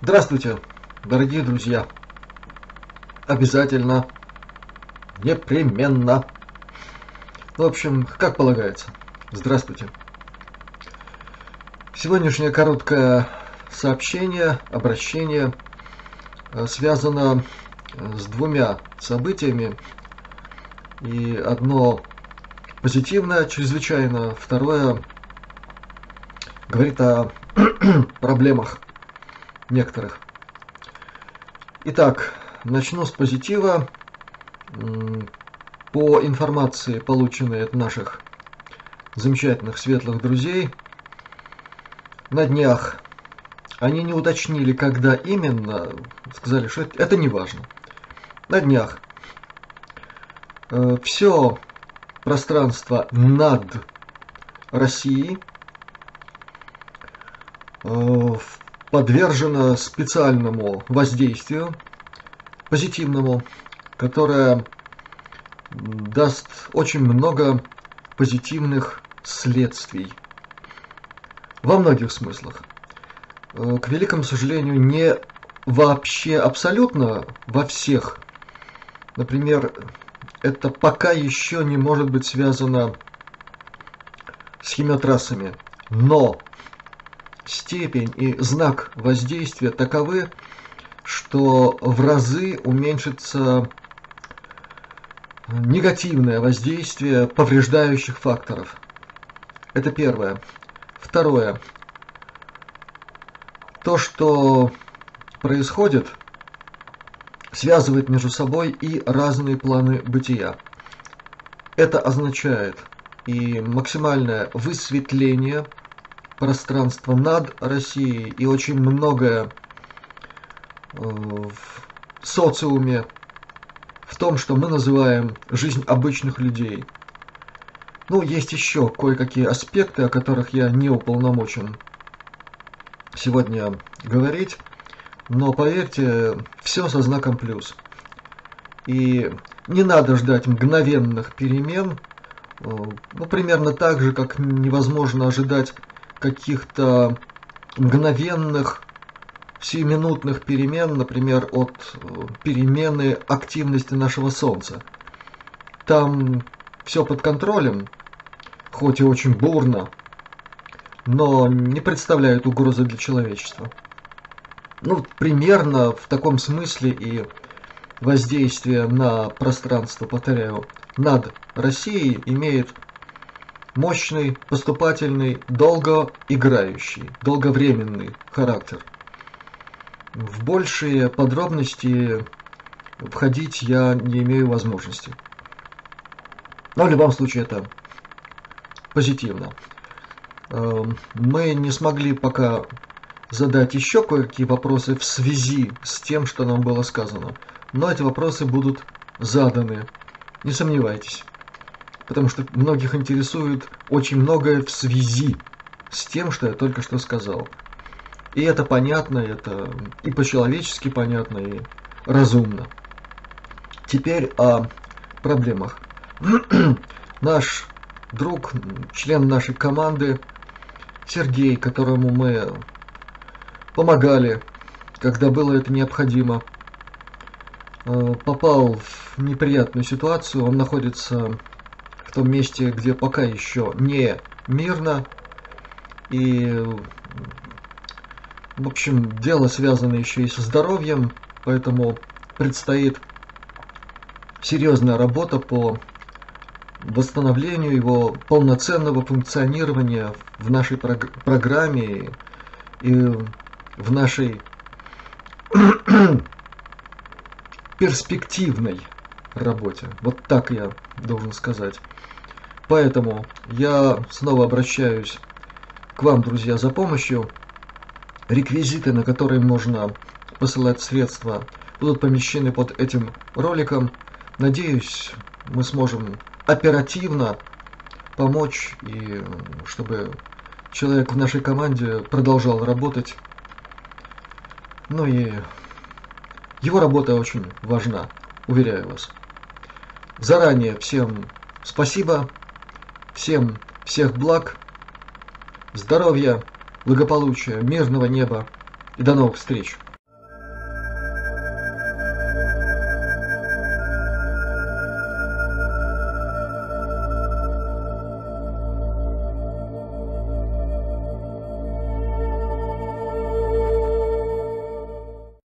Здравствуйте, дорогие друзья! Обязательно, непременно. В общем, как полагается. Здравствуйте. Сегодняшнее короткое сообщение, обращение связано с двумя событиями. И одно позитивное чрезвычайно, второе говорит о проблемах некоторых. Итак, начну с позитива. По информации, полученной от наших замечательных светлых друзей, на днях они не уточнили, когда именно, сказали, что это не важно. На днях все пространство над Россией подвержено специальному воздействию, позитивному, которое даст очень много позитивных следствий во многих смыслах. К великому сожалению, не вообще абсолютно во всех. Например, это пока еще не может быть связано с химиотрассами, но степень и знак воздействия таковы, что в разы уменьшится негативное воздействие повреждающих факторов. Это первое. Второе. То, что происходит, связывает между собой и разные планы бытия. Это означает и максимальное высветление пространства над Россией, и очень многое в социуме, в том, что мы называем жизнь обычных людей. Ну, есть еще кое-какие аспекты, о которых я не уполномочен сегодня говорить, но поверьте, все со знаком плюс. И не надо ждать мгновенных перемен, ну, примерно так же, как невозможно ожидать каких-то мгновенных, сиюминутных перемен, например, от перемены активности нашего Солнца. Там все под контролем, хоть и очень бурно, но не представляет угрозы для человечества. Ну, примерно в таком смысле и воздействие на пространство, повторяю, над Россией имеет мощный, поступательный, долгоиграющий, долговременный характер. В большие подробности входить я не имею возможности. Но в любом случае это позитивно. Мы не смогли пока задать еще кое-какие вопросы в связи с тем, что нам было сказано. Но эти вопросы будут заданы, не сомневайтесь. Потому что многих интересует очень многое в связи с тем, что я только что сказал. И это понятно, это и по-человечески понятно, и разумно. Теперь о проблемах. Наш друг, член нашей команды, Сергей, которому мы помогали, когда было это необходимо, попал в неприятную ситуацию. Он находится в том месте, где пока еще не мирно. И, в общем, дело связано еще и со здоровьем, поэтому предстоит серьезная работа по восстановлению его полноценного функционирования в нашей программе и в нашей перспективной работе. Вот так я должен сказать. Поэтому я снова обращаюсь к вам, друзья, за помощью. Реквизиты, на которые можно посылать средства, будут помещены под этим роликом. Надеюсь, мы сможем оперативно помочь, и чтобы человек в нашей команде продолжал работать. Ну и его работа очень важна, уверяю вас. Заранее всем спасибо, всем всех благ, здоровья, благополучия, мирного неба и до новых встреч!